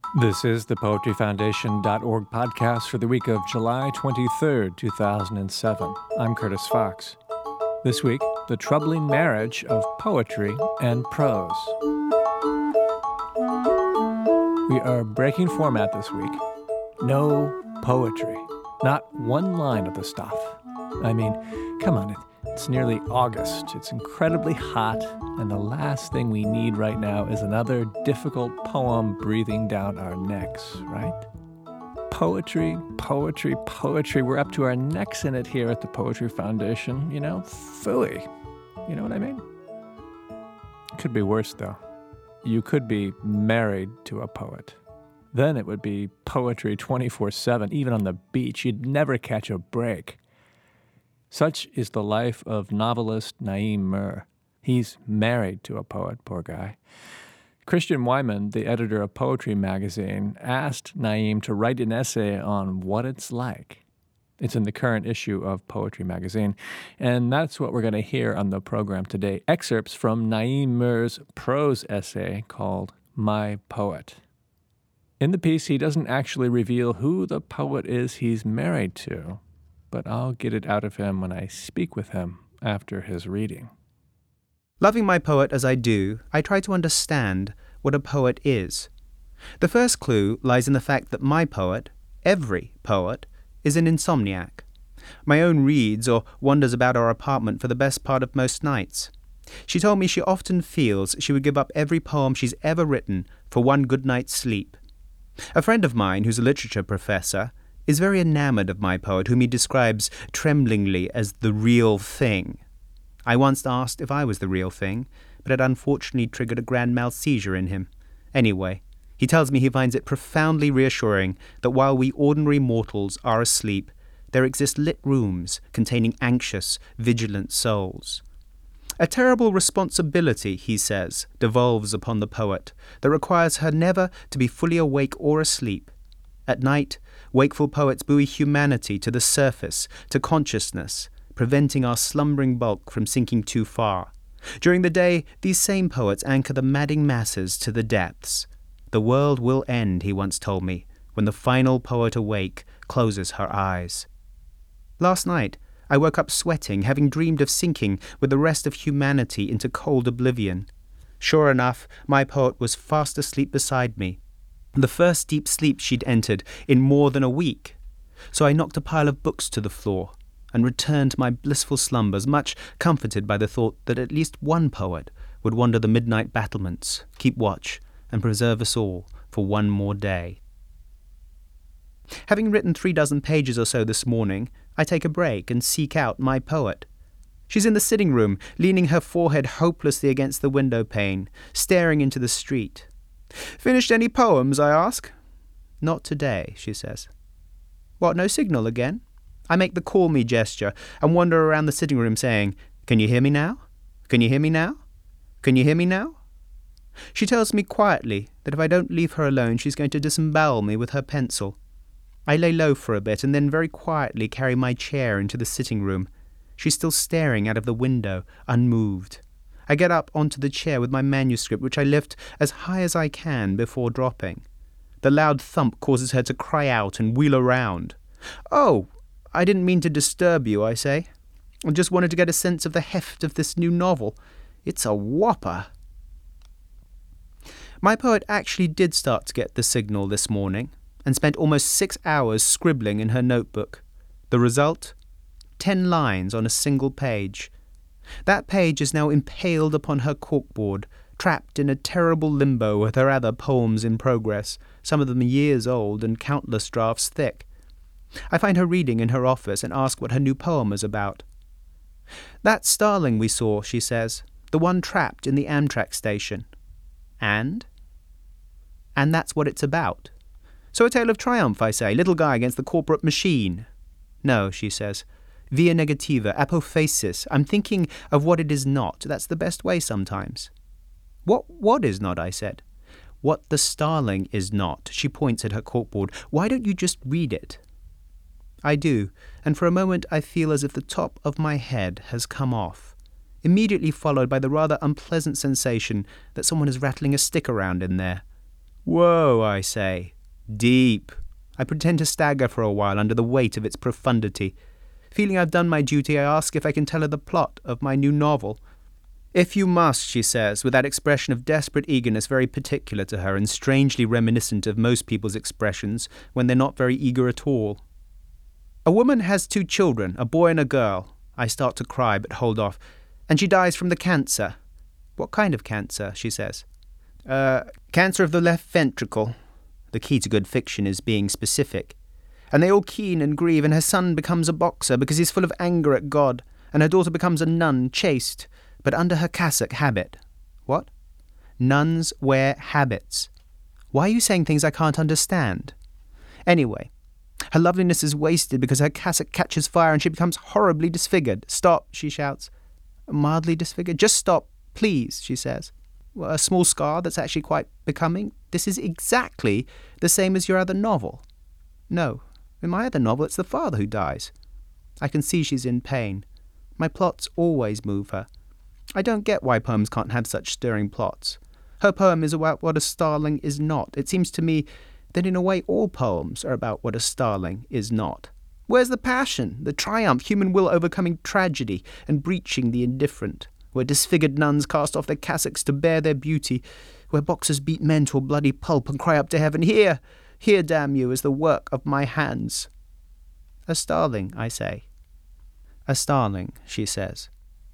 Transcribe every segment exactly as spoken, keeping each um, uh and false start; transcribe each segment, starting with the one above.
This is the poetry foundation dot org podcast for the week of July twenty-third, two thousand seven. I'm Curtis Fox. This week, the troubling marriage of poetry and prose. We are breaking format this week. No poetry. Not one line of the stuff. I mean, come on, it, it's nearly August. It's incredibly hot, and the last thing we need right now is another difficult poem breathing down our necks, right? Poetry, poetry, poetry. We're up to our necks in it here at the Poetry Foundation. You know, phooey. You know what I mean? Could be worse, though. You could be married to a poet. Then it would be poetry twenty-four seven, even on the beach. You'd never catch a break. Such is the life of novelist Naim Mir. He's married to a poet, poor guy. Christian Wyman, the editor of Poetry magazine, asked Naim to write an essay on what it's like. It's in the current issue of Poetry magazine, and that's what we're going to hear on the program today. Excerpts from Naim Mir's prose essay called My Poet. In the piece, he doesn't actually reveal who the poet is he's married to, but I'll get it out of him when I speak with him after his reading. Loving my poet as I do, I try to understand what a poet is. The first clue lies in the fact that my poet, every poet, is an insomniac. My own reads or wanders about our apartment for the best part of most nights. She told me she often feels she would give up every poem she's ever written for one good night's sleep. A friend of mine, who's a literature professor, is very enamored of my poet, whom he describes tremblingly as the real thing. I once asked if I was the real thing, but it unfortunately triggered a grand mal seizure in him. Anyway, he tells me he finds it profoundly reassuring that while we ordinary mortals are asleep, there exist lit rooms containing anxious, vigilant souls. A terrible responsibility, he says, devolves upon the poet that requires her never to be fully awake or asleep. At night, wakeful poets buoy humanity to the surface, to consciousness, preventing our slumbering bulk from sinking too far. During the day, these same poets anchor the madding masses to the depths. The world will end, he once told me, when the final poet awake closes her eyes. Last night, I woke up sweating, having dreamed of sinking with the rest of humanity into cold oblivion. Sure enough, my poet was fast asleep beside me. The first deep sleep she'd entered in more than a week. So I knocked a pile of books to the floor and returned to my blissful slumbers, much comforted by the thought that at least one poet would wander the midnight battlements, keep watch, and preserve us all for one more day. Having written three dozen pages or so this morning, I take a break and seek out my poet. She's in the sitting room, leaning her forehead hopelessly against the window pane, staring into the street. "Finished any poems?" I ask. "Not today," she says. "What, no signal again?" I make the call me gesture and wander around the sitting room saying, "Can you hear me now? Can you hear me now? Can you hear me now?" She tells me quietly that if I don't leave her alone, she's going to disembowel me with her pencil. I lay low for a bit and then very quietly carry my chair into the sitting room. She's still staring out of the window, unmoved. I get up onto the chair with my manuscript, which I lift as high as I can before dropping. The loud thump causes her to cry out and wheel around. "Oh, I didn't mean to disturb you," I say. "I just wanted to get a sense of the heft of this new novel. It's a whopper." My poet actually did start to get the signal this morning and spent almost six hours scribbling in her notebook. The result? Ten lines on a single page. That page is now impaled upon her corkboard, trapped in a terrible limbo with her other poems in progress, some of them years old and countless drafts thick. I find her reading in her office and ask what her new poem is about. "That starling we saw," she says, "the one trapped in the Amtrak station." "And?" "And that's what it's about." "So a tale of triumph," I say, "little guy against the corporate machine." "No," she says, "via negativa, apophasis. I'm thinking of what it is not. That's the best way sometimes." "What what is not?" I said. "What the starling is not." She points at her corkboard. "Why don't you just read it?" I do, and for a moment I feel as if the top of my head has come off, immediately followed by the rather unpleasant sensation that someone is rattling a stick around in there. Whoa, I say. Deep. I pretend to stagger for a while under the weight of its profundity. Feeling I've done my duty, I ask if I can tell her the plot of my new novel. If you must, she says, with that expression of desperate eagerness very particular to her and strangely reminiscent of most people's expressions when they're not very eager at all. A woman has two children, a boy and a girl. I start to cry but hold off. And she dies from the cancer. What kind of cancer, she says. Uh, cancer of the left ventricle. The key to good fiction is being specific. And they all keen and grieve, and her son becomes a boxer because he's full of anger at God, and her daughter becomes a nun, chaste, but under her cassock habit. What? Nuns wear habits. Why are you saying things I can't understand? Anyway, her loveliness is wasted because her cassock catches fire and she becomes horribly disfigured. Stop, she shouts. Mildly disfigured? Just stop, please, she says. Well, a small scar that's actually quite becoming. This is exactly the same as your other novel. No, in my other novel it's the father who dies. I can see she's in pain. My plots always move her. I don't get why poems can't have such stirring plots. Her poem is about what a starling is not. It seems to me that in a way all poems are about what a starling is not. Where's the passion, the triumph, human will overcoming tragedy and breaching the indifferent? Where disfigured nuns cast off their cassocks to bear their beauty, where boxers beat men to a bloody pulp and cry up to heaven, Here, here, damn you, is the work of my hands. A starling, I say. A starling, she says.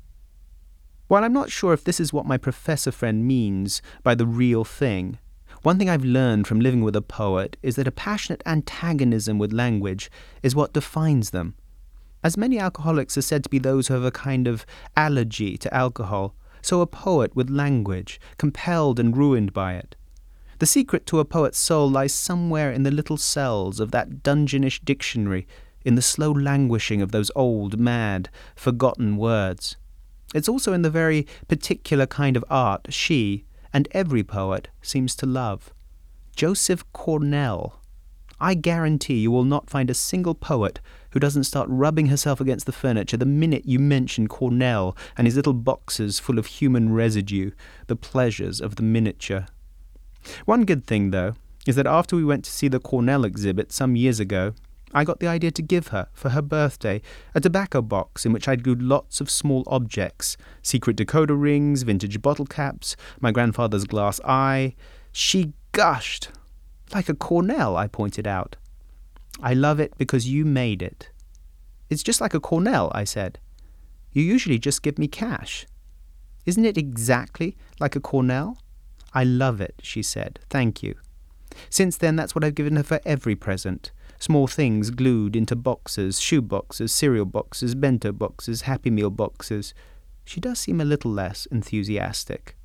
While I'm not sure if this is what my professor friend means by the real thing, one thing I've learned from living with a poet is that a passionate antagonism with language is what defines them. As many alcoholics are said to be those who have a kind of allergy to alcohol, so a poet with language, compelled and ruined by it. The secret to a poet's soul lies somewhere in the little cells of that dungeonish dictionary, in the slow languishing of those old, mad, forgotten words. It's also in the very particular kind of art she, and every poet, seems to love. Joseph Cornell. I guarantee you will not find a single poet who doesn't start rubbing herself against the furniture the minute you mention Cornell and his little boxes full of human residue, the pleasures of the miniature. One good thing, though, is that after we went to see the Cornell exhibit some years ago, I got the idea to give her, for her birthday, a tobacco box in which I'd glued lots of small objects, secret decoder rings, vintage bottle caps, my grandfather's glass eye. She gushed. Like a Cornell, I pointed out. I love it because you made it. It's just like a Cornell, I said. You usually just give me cash. Isn't it exactly like a Cornell? I love it, she said. Thank you. Since then, that's what I've given her for every present. Small things glued into boxes, shoe boxes, cereal boxes, bento boxes, Happy Meal boxes. She does seem a little less enthusiastic.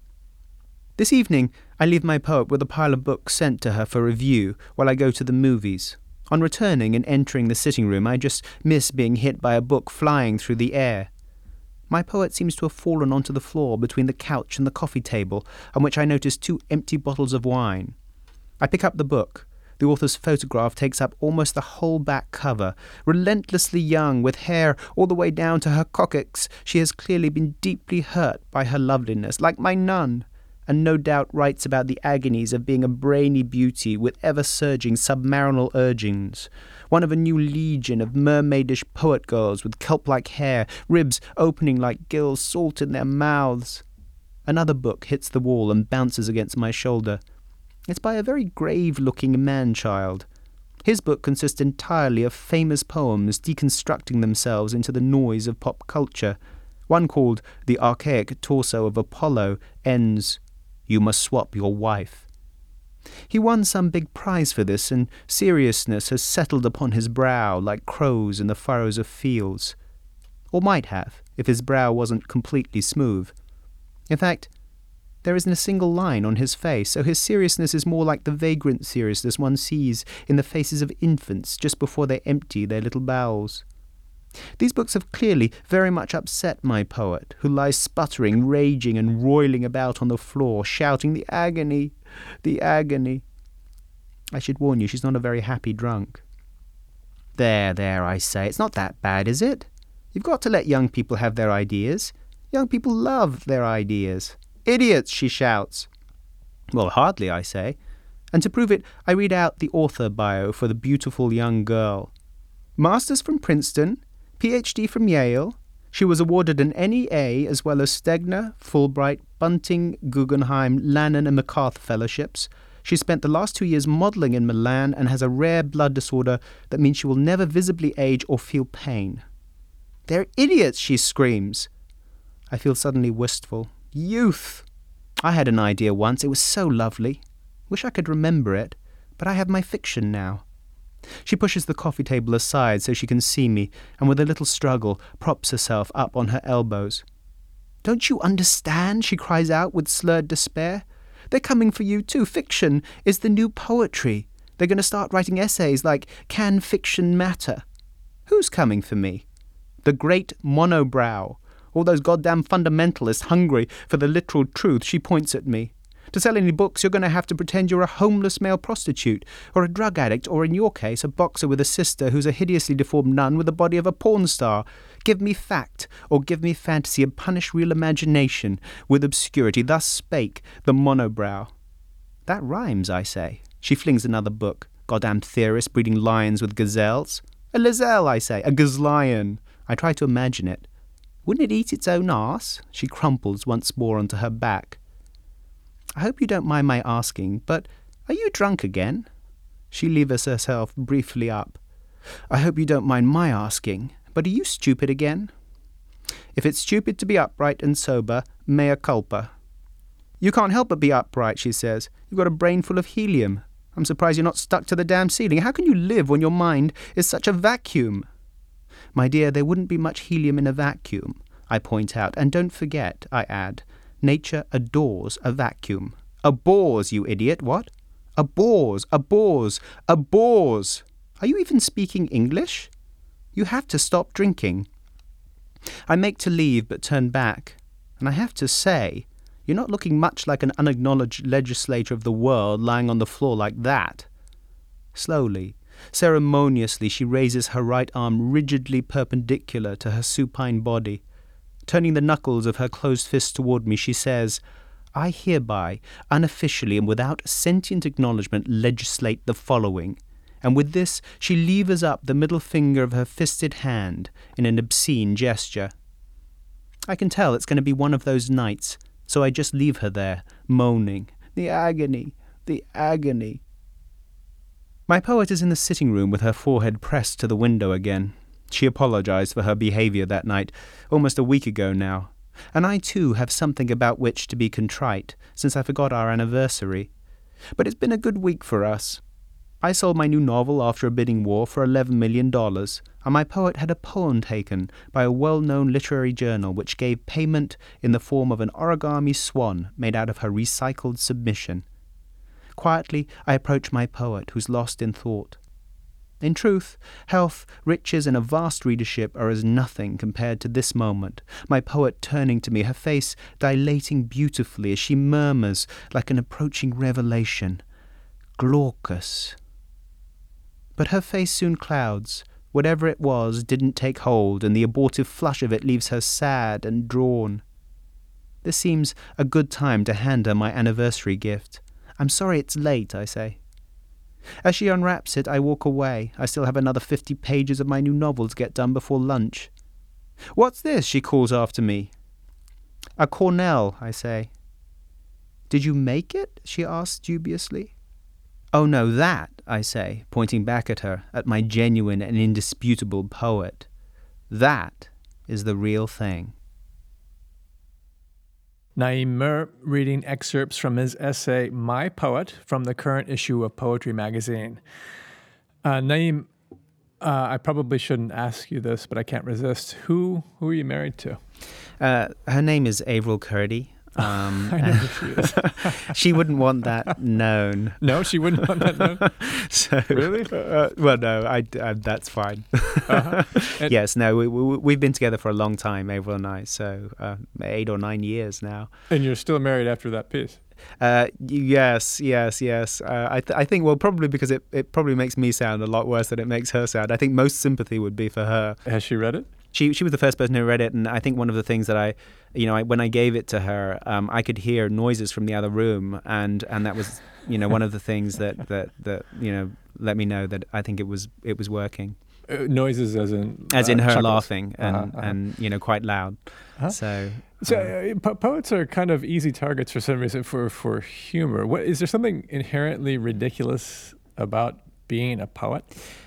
This evening, I leave my poet with a pile of books sent to her for review while I go to the movies. On returning and entering the sitting room, I just miss being hit by a book flying through the air. My poet seems to have fallen onto the floor between the couch and the coffee table, on which I notice two empty bottles of wine. I pick up the book. The author's photograph takes up almost the whole back cover. Relentlessly young, with hair all the way down to her coccyx, she has clearly been deeply hurt by her loveliness, like my nun, and no doubt writes about the agonies of being a brainy beauty with ever-surging submarinal urgings, one of a new legion of mermaidish poet girls with kelp-like hair, ribs opening like gills, salt in their mouths. Another book hits the wall and bounces against my shoulder. It's by a very grave-looking man-child. His book consists entirely of famous poems deconstructing themselves into the noise of pop culture. One called The Archaic Torso of Apollo ends, "You must swap your wife." He won some big prize for this, and seriousness has settled upon his brow like crows in the furrows of fields. Or might have, if his brow wasn't completely smooth. In fact, there isn't a single line on his face, so his seriousness is more like the vagrant seriousness one sees in the faces of infants just before they empty their little bowels. These books have clearly very much upset my poet, who lies sputtering, raging, and roiling about on the floor, shouting, "The agony! The agony!" I should warn you, she's not a very happy drunk. There, there, I say, it's not that bad, is it? You've got to let young people have their ideas. Young people love their ideas. "Idiots!" she shouts. Well, hardly, I say. And to prove it, I read out the author bio for the beautiful young girl. Masters from Princeton, P H D from Yale. She was awarded an N E A as well as Stegner, Fulbright, Bunting, Guggenheim, Lannan and MacArthur fellowships. She spent the last two years modelling in Milan and has a rare blood disorder that means she will never visibly age or feel pain. They're idiots, she screams. I feel suddenly wistful. Youth! I had an idea once. It was so lovely. Wish I could remember it, but I have my fiction now. She pushes the coffee table aside so she can see me, and with a little struggle props herself up on her elbows. Don't you understand? She cries out with slurred despair. They're coming for you too. Fiction is the new poetry. They're going to start writing essays like, Can Fiction Matter? Who's coming for me? The great monobrow. All those goddamn fundamentalists hungry for the literal truth. She points at me. To sell any books, you're going to have to pretend you're a homeless male prostitute, or a drug addict, or in your case, a boxer with a sister who's a hideously deformed nun with the body of a porn star. Give me fact, or give me fantasy, and punish real imagination with obscurity. Thus spake the monobrow. That rhymes, I say. She flings another book. Goddamn theorist breeding lions with gazelles. A gazelle, I say, a gazlion. I try to imagine it. Wouldn't it eat its own arse? She crumples once more onto her back. I hope you don't mind my asking, but are you drunk again? She levers herself briefly up. I hope you don't mind my asking, but are you stupid again? If it's stupid to be upright and sober, mea culpa. You can't help but be upright, she says. You've got a brain full of helium. I'm surprised you're not stuck to the damn ceiling. How can you live when your mind is such a vacuum? My dear, there wouldn't be much helium in a vacuum, I point out. And don't forget, I add, nature adores a vacuum. Abhors, you idiot, what? Abhors, abhors, abhors. Are you even speaking English? You have to stop drinking. I make to leave but turn back, and I have to say, you're not looking much like an unacknowledged legislator of the world lying on the floor like that. Slowly, ceremoniously, she raises her right arm rigidly perpendicular to her supine body. Turning the knuckles of her closed fist toward me, she says, I hereby, unofficially and without sentient acknowledgement, legislate the following. And with this, she levers up the middle finger of her fisted hand in an obscene gesture. I can tell it's going to be one of those nights, so I just leave her there, moaning, the agony, the agony. My poet is in the sitting room with her forehead pressed to the window again. She apologized for her behavior that night, almost a week ago now. And I too have something about which to be contrite, since I forgot our anniversary. But it's been a good week for us. I sold my new novel after a bidding war for eleven million dollars, and my poet had a poem taken by a well-known literary journal which gave payment in the form of an origami swan made out of her recycled submission. Quietly, I approach my poet, who's lost in thought. In truth, health, riches, and a vast readership are as nothing compared to this moment, my poet turning to me, her face dilating beautifully as she murmurs like an approaching revelation, Glaucus. But her face soon clouds. Whatever it was didn't take hold, and the abortive flush of it leaves her sad and drawn. This seems a good time to hand her my anniversary gift. I'm sorry it's late, I say. As she unwraps it, I walk away. I still have another fifty pages of my new novel to get done before lunch. What's this? She calls after me. A Cornell, I say. Did you make it? She asks dubiously. Oh no, that, I say, pointing back at her, at my genuine and indisputable poet. That is the real thing. Naeem Mir reading excerpts from his essay, My Poet, from the current issue of Poetry Magazine. Uh, Naeem, uh, I probably shouldn't ask you this, but I can't resist. Who who are you married to? Uh, her name is Avril Kurdi. Um, I know who she is. She wouldn't want that known. No, she wouldn't want that known? So, really? Uh, well, no, I, I, that's fine. Uh-huh. Yes, no, we, we, we've been together for a long time, Avril and I, so uh, eight or nine years now. And you're still married after that piece? Uh, yes, yes, yes. Uh, I, th- I think, well, probably because it, it probably makes me sound a lot worse than it makes her sound. I think most sympathy would be for her. Has she read it? she she was the first person who read it, and I think one of the things that I, you know, I, when I gave it to her, um, I could hear noises from the other room, and, and that was, you know, one of the things that, that, that you know let me know that I think it was it was working. Uh, noises as in as in uh, her chuckles. laughing and Uh-huh, uh-huh. and you know quite loud. Uh-huh. So. So um, uh, po- poets are kind of easy targets for some reason for, for humor. What is there something inherently ridiculous about being a poet?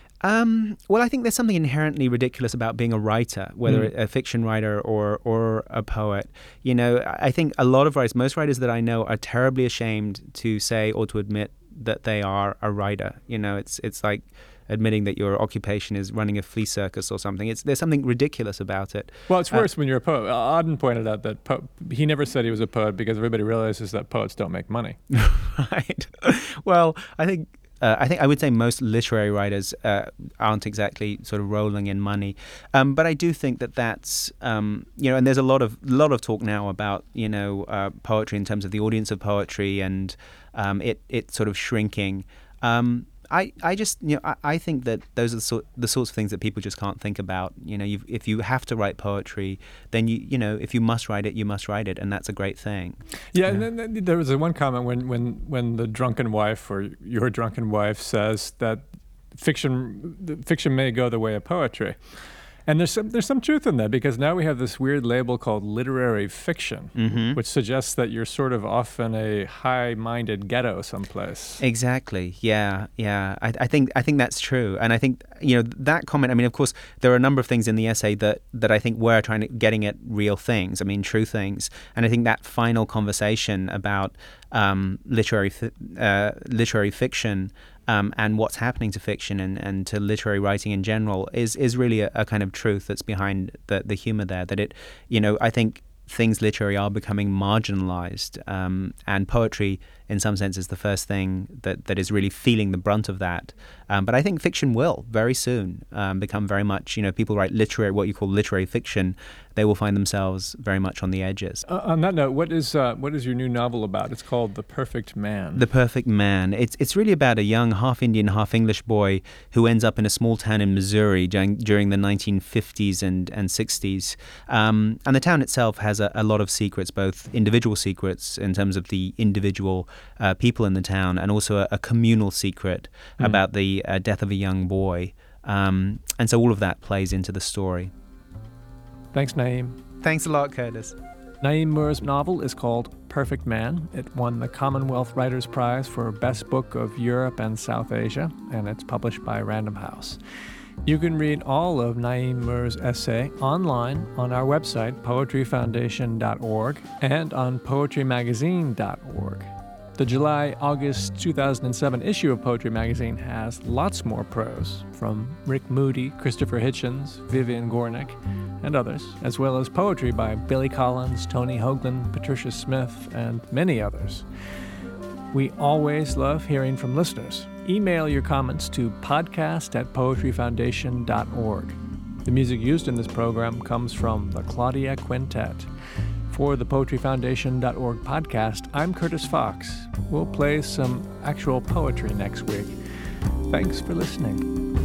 Um, well, I think there's something inherently ridiculous about being a writer, whether Mm. a fiction writer or or a poet. You know, I think a lot of writers, most writers that I know, are terribly ashamed to say or to admit that they are a writer. You know, it's it's like admitting that your occupation is running a flea circus or something. It's there's something ridiculous about it. Well, it's Uh, worse when you're a poet. Auden pointed out that po- he never said he was a poet because everybody realizes that poets don't make money. Right. Well, I think uh, I think I would say most literary writers uh, aren't exactly sort of rolling in money, um, but I do think that that's um, you know, and there's a lot of lot of talk now about you know uh, poetry in terms of the audience of poetry and um, it it sort of shrinking. Um, I, I just you know I, I think that those are the, sort, the sorts of things that people just can't think about. You know, you've, if you have to write poetry, then you you know if you must write it, you must write it, and that's a great thing. Yeah, and then, then there was a one comment when, when, when the drunken wife or your drunken wife says that fiction the fiction may go the way of poetry. And there's some there's some truth in that because now we have this weird label called literary fiction, Mm-hmm. which suggests that you're sort of off in a high-minded ghetto someplace. Exactly. Yeah. Yeah. I, I think I think that's true, and I think you know that comment. I mean, of course, there are a number of things in the essay that, that I think were trying to getting at real things. I mean, true things, and I think that final conversation about um, literary fi- uh, literary fiction. Um, and what's happening to fiction and, and to literary writing in general is is really a, a kind of truth that's behind the, the humor there. That it, you know, I think things literary are becoming marginalized, um, and poetry, in some sense, is the first thing that, that is really feeling the brunt of that. Um, but I think fiction will very soon um, become very much, you know, people write literary, what you call literary fiction, they will find themselves very much on the edges. Uh, on that note, what is uh, what is your new novel about? It's called The Perfect Man. The Perfect Man. It's it's really about a young half Indian, half English boy who ends up in a small town in Missouri during, during the nineteen fifties and, and sixties. Um, and the town itself has a, a lot of secrets, both individual secrets in terms of the individual uh, people in the town, and also a, a communal secret Mm. about the uh, death of a young boy. Um, and so all of that plays into the story. Thanks, Naeem. Thanks a lot, Curtis. Naeem Mur's novel is called Perfect Man. It won the Commonwealth Writers' Prize for Best Book of Europe and South Asia, and it's published by Random House. You can read all of Naeem Mur's essay online on our website, poetry foundation dot org, and on poetry magazine dot org. The July-August two thousand seven issue of Poetry Magazine has lots more prose from Rick Moody, Christopher Hitchens, Vivian Gornick, and others, as well as poetry by Billy Collins, Tony Hoagland, Patricia Smith, and many others. We always love hearing from listeners. Email your comments to podcast at poetry foundation dot org. The music used in this program comes from the Claudia Quintet. For the poetry foundation dot org podcast, I'm Curtis Fox. We'll play some actual poetry next week. Thanks for listening.